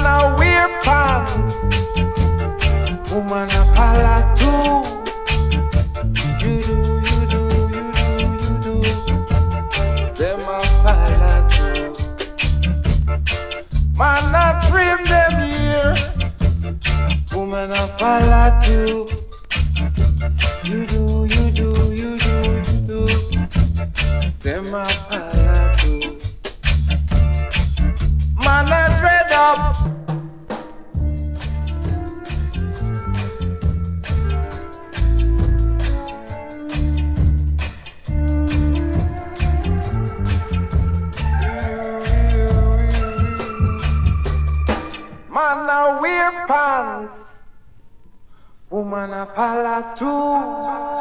Man a wear pants, woman a follow too. You do. Them a follow too. Man a trim them ears, woman a follow too. You do. Them a follow too. Man a dread up. Man a wear pants, woman a follow too.